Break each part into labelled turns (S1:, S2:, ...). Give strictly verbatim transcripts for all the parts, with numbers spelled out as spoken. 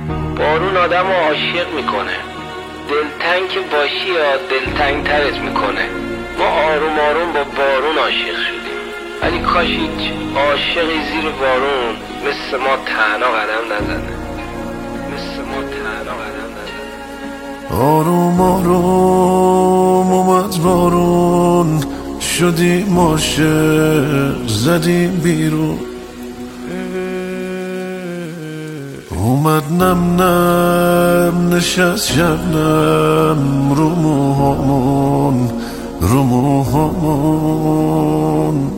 S1: بارون آدم رو عاشق میکنه. دلتنگ که باشی یا دلتنگ ترت میکنه. ما آروم آروم با بارون عاشق شدیم، ولی کاش هیچ عاشقی زیر بارون مثل ما تنها قدم نزنه. مثل ما تنها قدم نزنه.
S2: آروم آروم اومد بارون، شدیم عاشق زدیم بیرون. اومد نم نم نشست شبنم رو موهامون رو موهامون.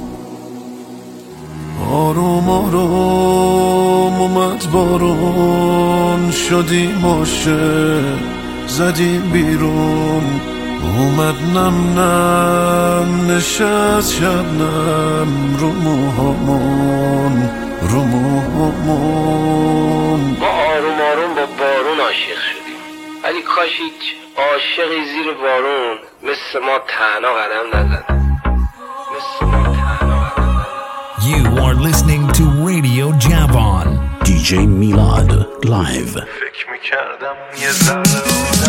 S2: آروم آروم اومد بارون، شدیم عاشق زدیم بیرون. اومد نم نم نشست شبنم رو موهامون رو موهامون.
S1: ما آروم آروم با بارون عاشق شدیم، ولی کاش هیچ عاشقی زیر بارون مثل ما تنها قدم نزنه. مثل ما تنها قدم نزنه.
S3: You are listening to Radio Javon.
S4: دی جی میلاد لایو.
S2: فکر میکردم یه ذره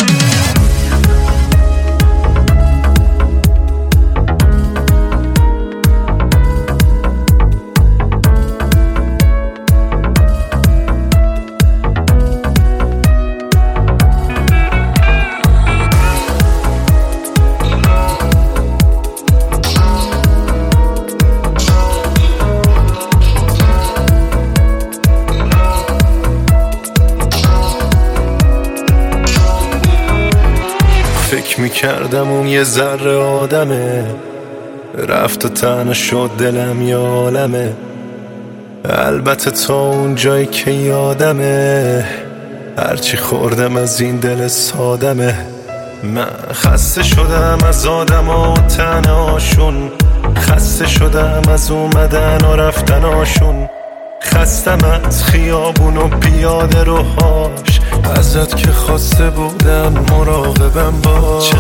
S2: فکر میکردم اون یه ذره آدمه، رفت و تنها شد دلم یه عالمه. البته تا اون جایی که یادمه، هرچی خوردم از این دل سادمه. من خسته شدم از آدم و تنهاشون، خسته شدم از اومدن و رفتناشون. خستم از خیابون و پیاده روهاش، ازت که خواسته بودم مراقبم باش.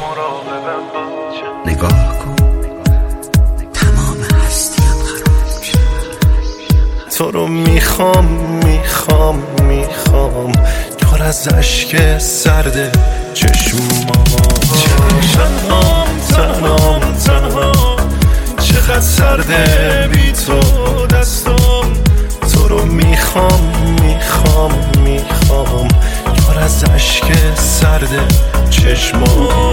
S4: نگاه کن تمام هستیم خراب شد.
S2: تو رو میخوام میخوام میخوام، پر از اشک سرده چشمام. تنهام تنهام تنهام، چقدر سرده بی تو دستم. تو رو میخوام میخوام میخوام، پر از اشک سرده چشمام.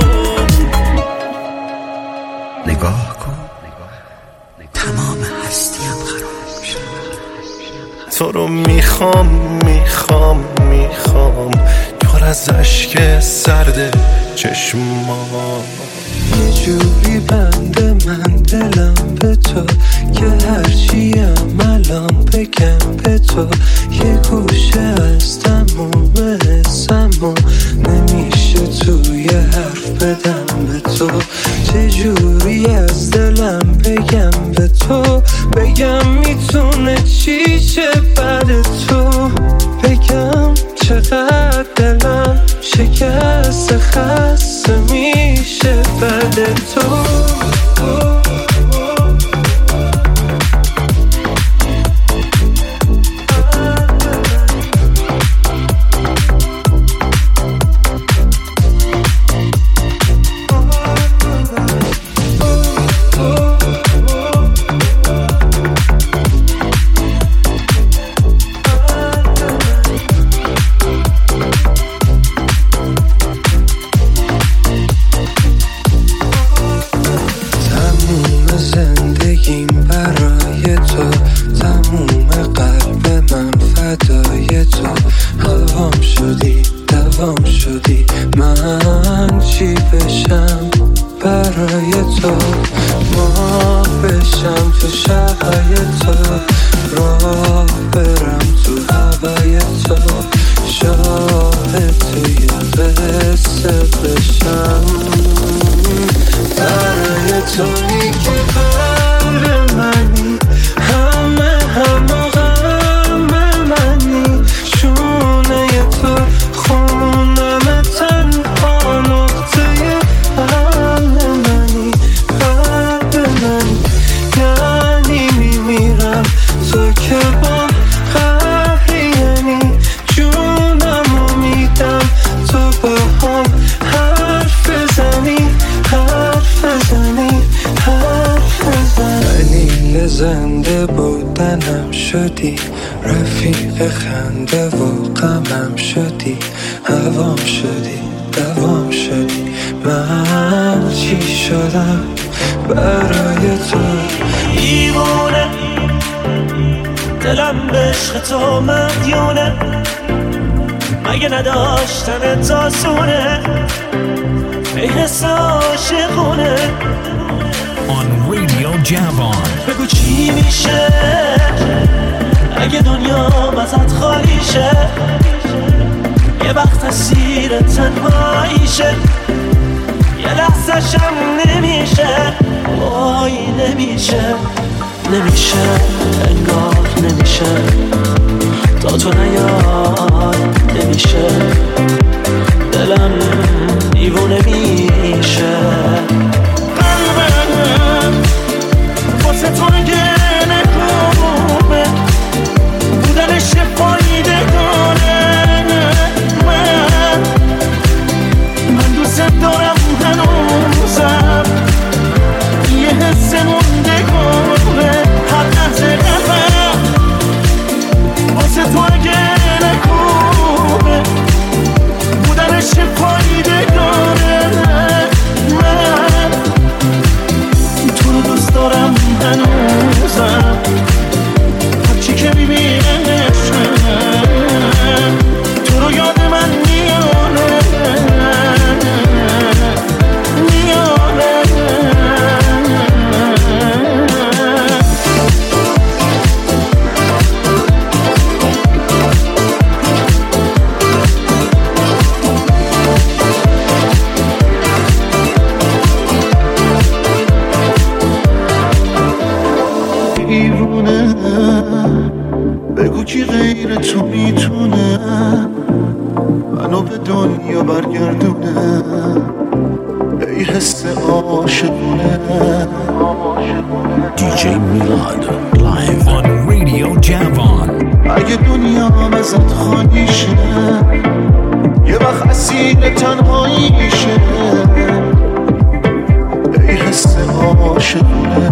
S4: نگاه کن تمام هستیم خراب شد.
S2: تو رو میخوام میخوام میخوام، پر از اشک سرده چشمام.
S5: یه جوری بنده من دلم به تو، که هرچیم الان بگم به تو. یه گوشه از تموم حسمو نمیشه توی حرف بدم به تو. چه جوری از دلم بگم به تو، بگم میتونه چی چه بعد تو. بگم چقدر دلم شکست خسته میشه بعد تو. بودی، رفیق خنده و غمم شدی، هوام شدی، دوام شدی. من چی شدم برای تو؟
S6: دیوونه دلم به عشق تو مدیونه، مگه نداشتن تاسونه ای حس عاشقونه.
S3: On Radio Javon.
S6: بگو چی میشه اگه دنیا ازت خالی شه، یه وقت اسیر تنهاییشه، یه لحظه شم نمیشه، وای نمیشه، نمیشه انگار نمیشه، تا تو نیای نمیشه، دلم دیوونه میشه. قلبم واسه تو گله خوبه، بودنش فایده داره. من من دوست دارم هنوزم، یه حس مونده کنه هر لحظه قلبم واسه تو گله خوبه، بودنش فایده داره. من تو رو دوست دارم هنوزم، هرچی که میبینمشم تو رو یاد من میاره میاره. دیوونه بگو کی غیر تو میتونه منو به دنیا برگردونه، ای حس عاشقونه.
S4: دی جی میلاد لایو
S3: On Radio Javon.
S6: اگه دنیا ازت خالی شه، یه وقت اسیر تنهاییشه، ای حس عاشقونه.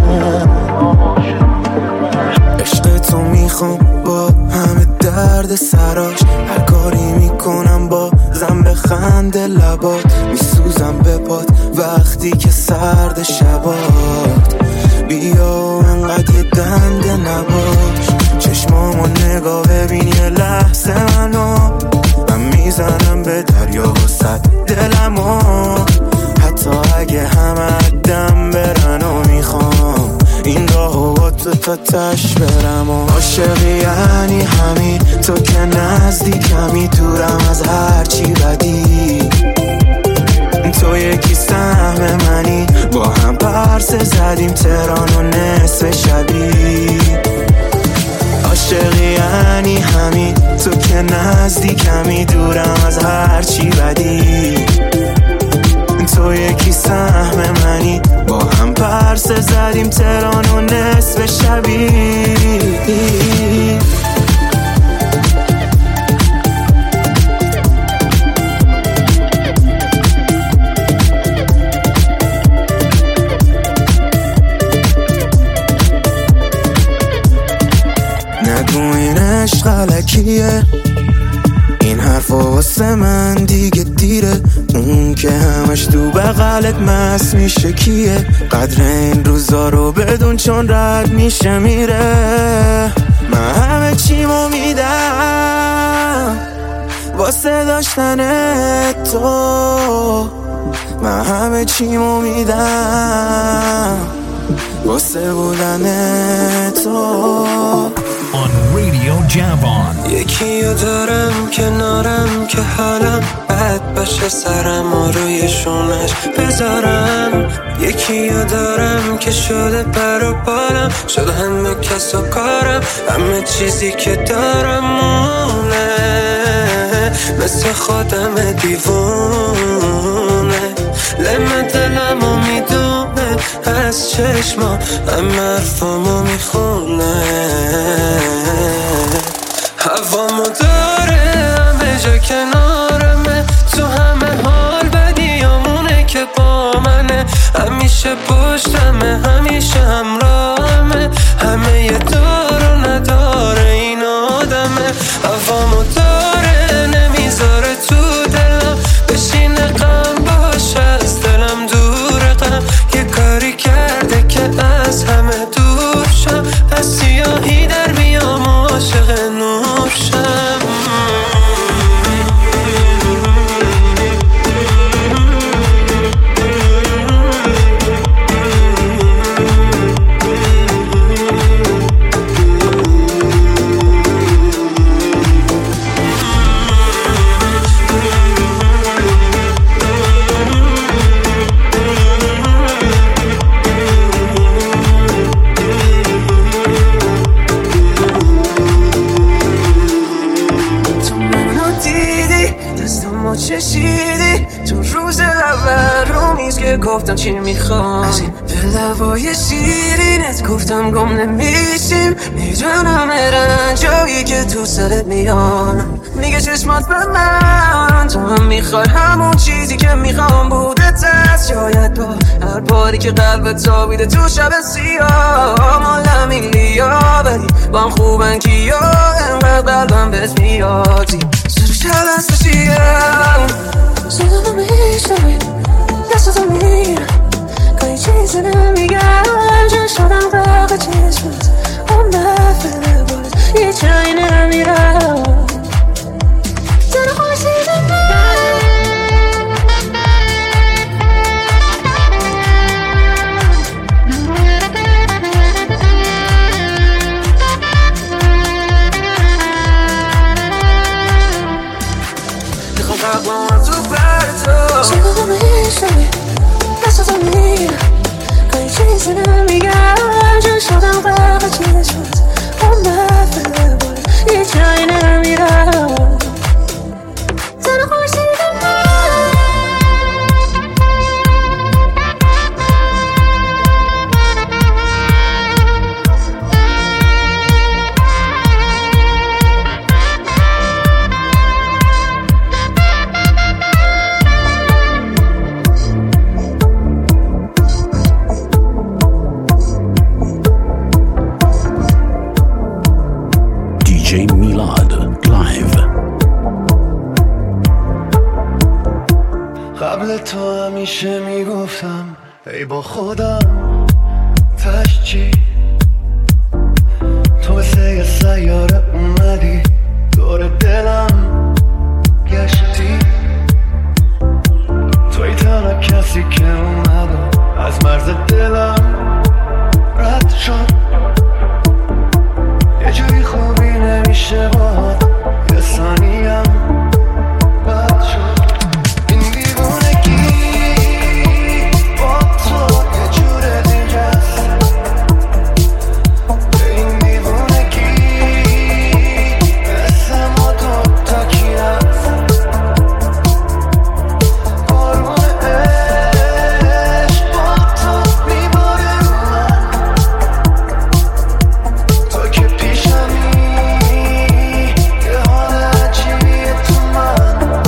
S5: عشق تو میخوام با همه درد سراش، هر کاری میکنم با زن بخنده لبات، میسوزم به پات وقتی که سرد شبات. بیا انقدر یه دنده نباش، چشمامو نگاه ببین یه لحظه منو، من میزنم به دریا و صد دلمو، حتی اگه همه دم برن و میخوام این راهو با تو تا تش برم. و عاشقی یعنی همین، تو که نزدیکمی دورم از هر چی بدی، تو یکی سهم منی، با هم پرسه زدیم تهران و نصف شبی. عاشقی یعنی همین، تو که نزدیکمی دورم از هر چی بدی، تو یکی سهم منی، با هم پرسه زدیم تهران و نصف شبی. نگو این عشق غلکیه، این حرفا واسه من دیگه دیره، اون که همش تو بغلت مست میشه کیه، قدر این روزا رو بدون چون رد میشه میره. من همه چیمو میدم واسه داشتن تو، من همه چیمو میدم واسه بودن تو.
S3: On Radio Javon.
S5: یکیو دارم کنارم که حالم بد باشه، سرم روی شونش بذارم. یکیو دارم که شده پر و بالم، شده همه کس و کارم، همه چیزی که دارم مونه، مثل خودم دیوونه، لمه دلمو میدونه، از چشما همه حرفامو میخونه، هوامو داره همه جا کنارمه، تو همه حال بدیامونه که با منه، همیشه پشتمه، همیشه همراهمه، همه یه دار و نداره. منو چشیدی تو روز اول رو میز که گفتم چی میخوام، از این به لبای شیرینت گفتم گم نمیشیم. میدونم رنجایی که تو سرت میان، میگه چشمات به من تو هم میخوای همون چیزی که میخوام بوده تست. شاید با هر باری که قلبت تابیده تو شب سیاه مال امیلیا، ولی با هم خوبن کیا انقدر قلبم بهت میادی. سر کلست بشیم صدا نمیشنوی دستاتو میگیرم کاری چیزی نمیگم جا شدم باقی چشمت هم نفره باید یه جایی نمیرم زن خوشیده من میخوام قبلان تو بر تو صدا نمیشنوی دستاتو میگیرم کاری چیزی نمیگم جا شدم باقی چشمت هم نفره باید یه جایی نمیرم زن خوشیده من
S4: دی جی میلاد لایو.
S6: قبل تو همیشه میگفتم ای با خودم تش چی، تو مثل یه سیاره اومدی دور دلم گشتی، توی تنها کسی که اومد و از مرز دلم رد شد. یه جوری خوبی نمیشه باهات یه ثانیم بد شد. این دیوونگی با تو یه جور دیگه است، این دیوونگی مثل ما دوتا کی است. بارون عشق با تو میباره رو من، تو که پیشمی یه حال عجیبیه تو من.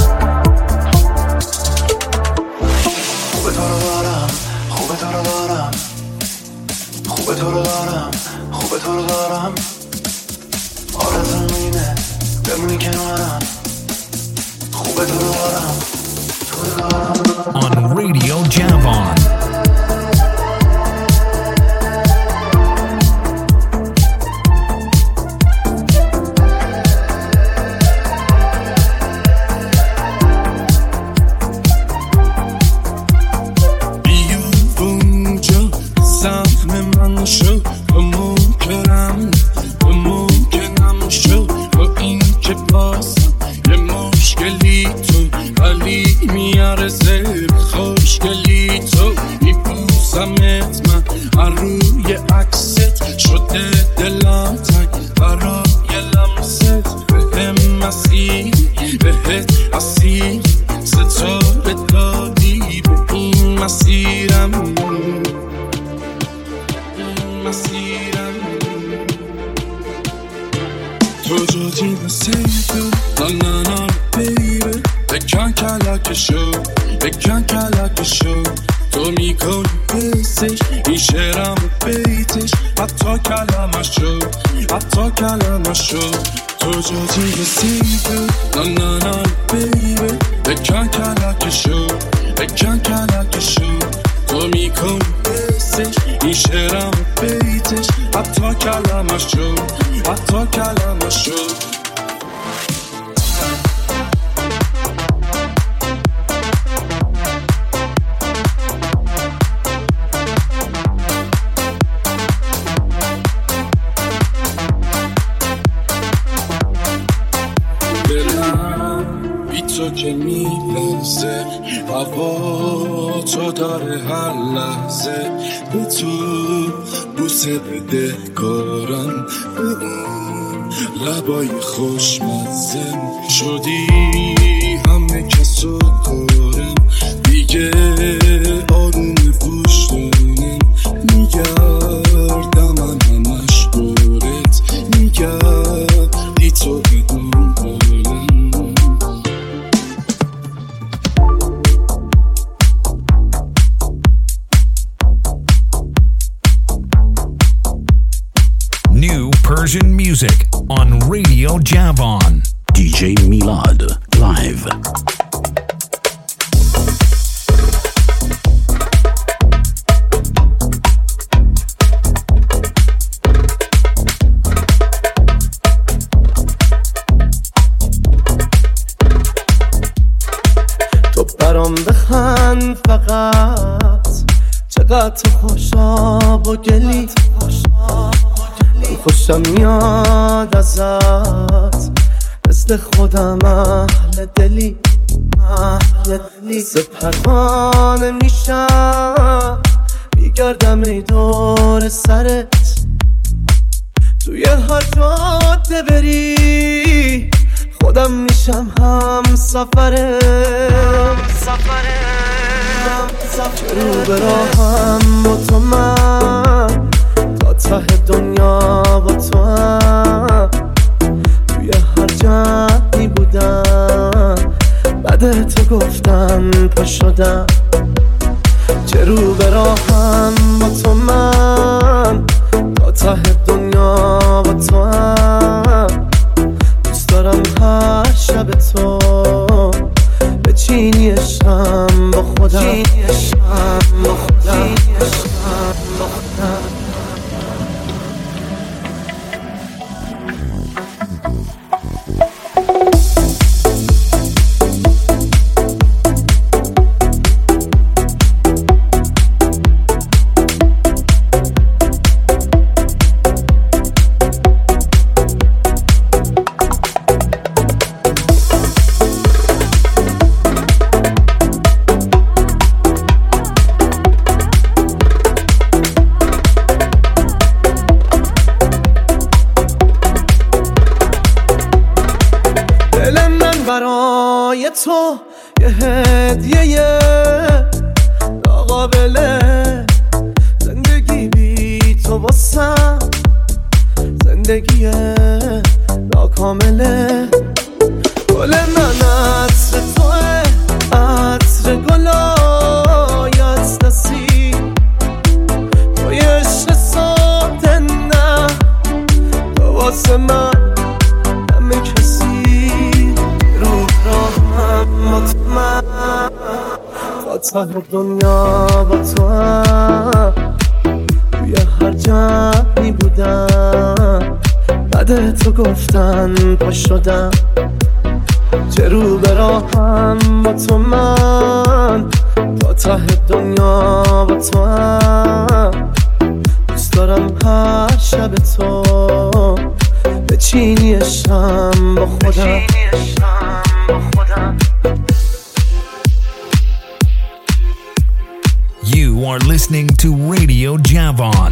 S6: خوبه تو رو دارم، خوبه تو رو دارم، خوبه تو رو دارم، خوبه تو رو دارم. آرزوم اینه بمونی کنارم، خوبه تو رو دارم، تو رو دارم.
S3: On Radio Javon.
S7: بیا اونجا سهم من شو و ممکنم و ممکنم شو با این که بازم یه مشکلی تو ولی میارزه خوشگلی تو. میبوسمت من از روی عکست شده دلم تنگ برای لمست، بهم مسیر بهت اسیر ستاره دادی به این مسیرم، این مسیرم. تو جاجی بسیدو نه نه نه بیره بکن کلکشو بکن کلکشو. تو میکنی بسش این شعرم و بیتش حتی کلمشو حتی کلمشو. تو جاجی بسیدو نه نه نه بیره بکن کلکشو بکن کلکشو. تو میکنی بسش این شعرم و بیتش حتی کلمشو حتی کلمشو. تو که میلرزه هوا تو داره هر لحظه به تو بوسه بده کارم به اون لبای خوشمزه شدی همه کس
S3: Radio Javon.
S4: دی جی میلاد لایو.
S8: تو برام بخند فقط، چقدر تو خوشاب و گلی، خوشم میاد ازت، مثل خودم اهل دلی، اهل دلی. سپرخانه میشم، میگردم ای دور سرت، توی هر جاده بری خودم میشم هم سفرم، سفرم. رو به راهم با تو من، تا ته دنیا با تو هم، توی هر جمعی بودم، بعد تو گفتم پا شدم. چه رو به راهم با تو من، تا ته دنیا با تو هم، دوست دارم هر شب تو به چینیشم با خودم، چینیشم با خودم، چینیشم با خودم. برای تو یه هدیه ناقابله، زندگی بی تو واسم زندگی ناکامله. گل من عطر توه، عطر گلایت نسیم، توی عشق ساده نه، تو واسه من همه کسی. مطمئن تا ته دنیا با تو هم، توی هر جمعی بودم، بعد تو گفتن پا شدم. چه رو به راهم با تو من، تا ته دنیا با تو هم، دوست دارم هر شب تو به چینیشم با خودم.
S3: You are listening to Radio Javon.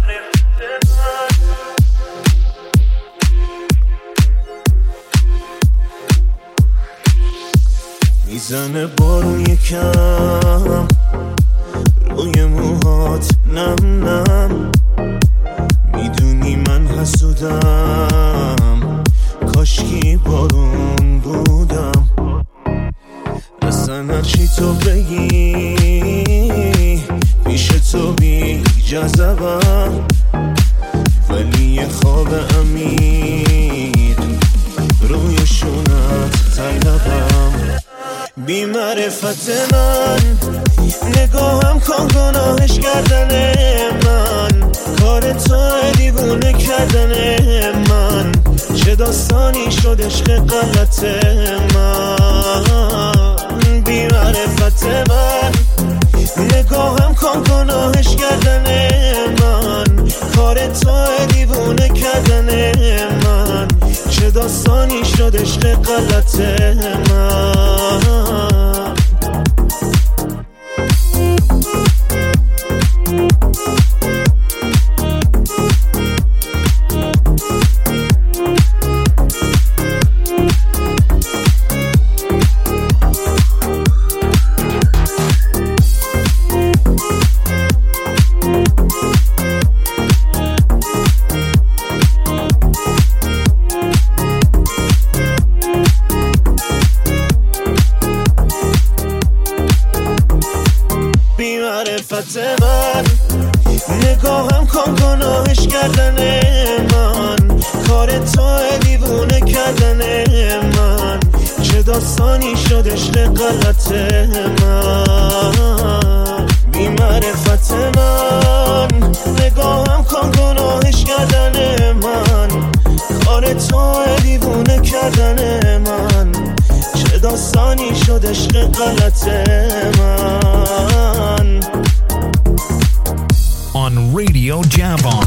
S2: میزنه بارون یکم روی موهات نم نم، میدونی من حسودم، کاشکی بارون بودم. اصلا هرچی تو بگی پیش تو بی جذبم، ولی یه خواب امید روی شونت طلبم. بی معرفت من نگاهم کن گناهش کردن من، کار تو دیوونه کردن من، چه داستانی شد عشق غلط من. بی معرفت من نگاهم کن گناهش کردن من، کار تو دیوونه کردن من، چه داستانی شد عشق غلط من. معرفت من نگاهم کن گناهش کردن من، کار تو دیو
S8: دیوونه کردن من، چه داستانی شد عشق غلط من، بی معرفت من، نگاهم کن گناهش کردن من، کار تو دیوونه کردن من، چه داستانی شد عشق غلط من.
S3: On Radio Javon.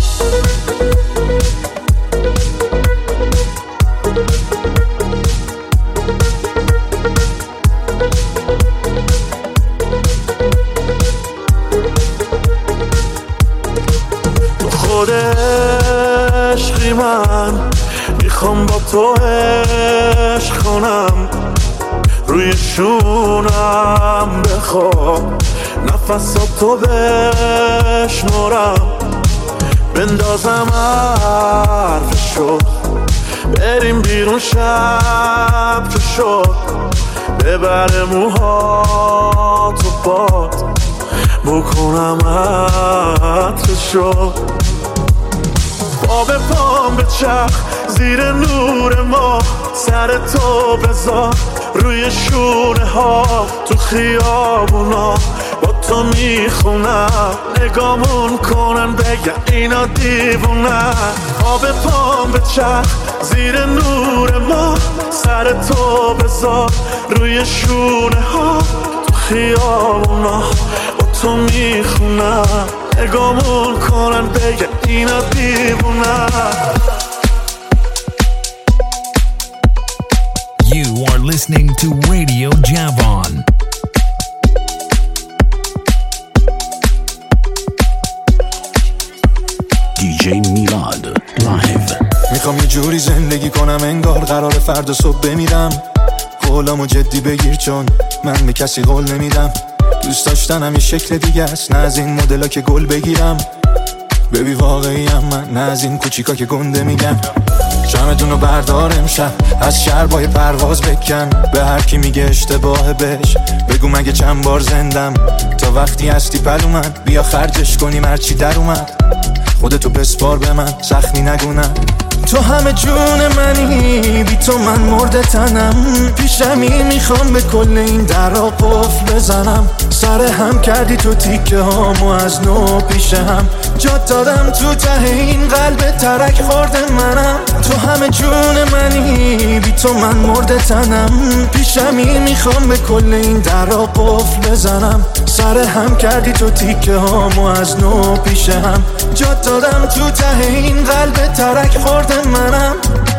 S8: خود عشقی من میخوام با تو عشق کنم، روی شونم بخواب نفساتو بشمارم، بندازم حرفشو بریم بیرون شب که شد، ببره موهاتو باد بکنم عطرشو، پا به پام به چرخ زیر نور ما، سر تو بذار روی شونه ها، تو خیابونا با تو میخونم، نگامون کنن بگن اینا دیوونن، پا به پام به چرخ زیر نور ما، سر تو بذار روی شونه ها، تو خیابونا با تو میخونم، نگامون کنن بگن اینا دیوونن.
S3: You are listening to Radio Javon.
S4: دی جی میلاد لایو.
S5: میخوام یه جوری زندگی کنم انگار قرار فردا صبح بمیرم، قولامو جدی بگیر چون من به کسی قول نمیدم، دوست داشتنم یه شکل دیگه است، نه از این مدلا که گل بگیرم، ببی واقعیم من، نه از این کوچیکا که گنده میگم، جمعتونو بردار امشب از شهر با یه پرواز بکن، به هر کی میگه اشتباه بهش بگو مگه چند بار زندم، تا وقتی هستی پلومن بیا خرجش کنیم هرچی در اومد، خودتو بسپار به من زخمی نگونم، تو همه جون منی، بی تو من مرده تنم، پیشمی میخوام به کل این درا قفل بزنم، سر هم کردی تو تیکه هامو از نو پیش هم، جات دادم تو ته این قلب ترک خورده منم، تو همه جون منی، بی تو من مرده تنم، پیشمی میخوام به کل این درا قفل بزنم، سر هم کردی تو تیکه هامو از نو پیش هم، جات دادم تو ته این قلب ترک خورده منم.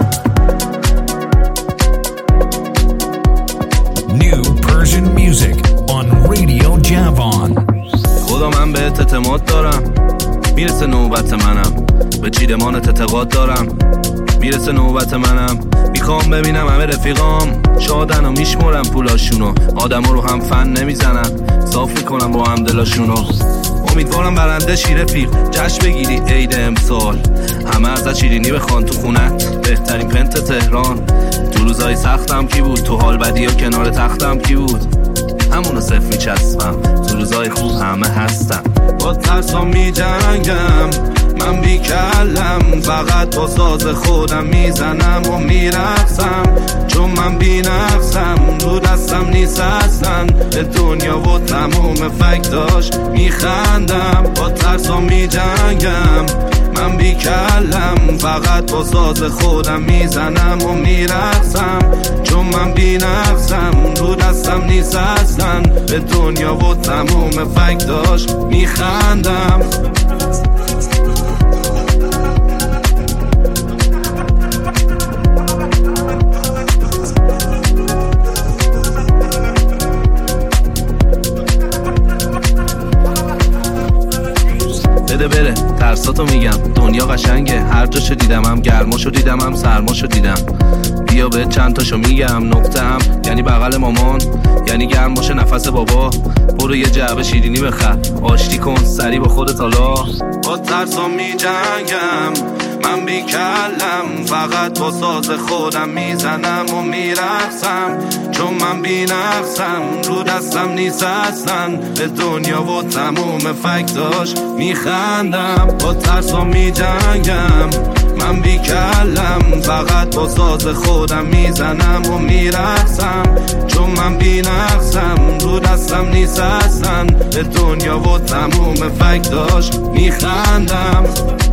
S3: New Persian music on Radio Javon.
S9: خدا من بهت اعتماد دارم، میرسه نوبت منم، به چیدمانت اعتقاد دارم، میرسه نوبت منم، میخوام ببینم همه رفیقام شادن و میشمرم پولاشونو، آدم رو هم فن نمیزنم، صاف میکنم با هم دلاشونو، امیدوارم برنده شی رفیق، جشن بگیری عید امسال، همه ازت شیرینی بخوان تو خونت، بهترین پنت تهران، تو روزای سختم کی بود، تو حال بدی و کنار تختم کی بود، همونو صفر میچسبم، تو روزای خوب همه هستم، با ترسام میجنگم، من بی کلم، فقط با ساز خودم میزنم و میرقصم، چون من بی نقصم، رو دستم نیست اصلا، به دنیا و تموم فکتاش میخندم، با ترسام میجنگم، من بی کلم، فقط با ساز خودم میزنم و میرقصم، چون من بی نقصم، رو دستم نیست اصلا، به دنیا و تموم فکتاش میخندم. بده بره ترساتو میگم، دنیا قشنگه، هر جاشو دیدم، هم گرماشو دیدم هم سرماشو دیدم، بیا به چند تاشو میگم، نقطه هم یعنی بغل مامان، یعنی گرم باشه نفس بابا، برو یه جعبه شیرینی بخر، آشتی کن سری با خودت حالا، با ترسام میجنگم، من بی کلم، فقط با ساز خودم میزنم و میرقصم، چون من بی نقصم، رو دستم نیست اصلا، به دنیا و تموم فکتاش میخندم، با ترسام میجنگم، من بی کلم فقط با ساز خودم میزنم و میرقصم، چون من بی نقصم رو دستم نیست اصلا، به دنیا و تموم فکتاش میخندم.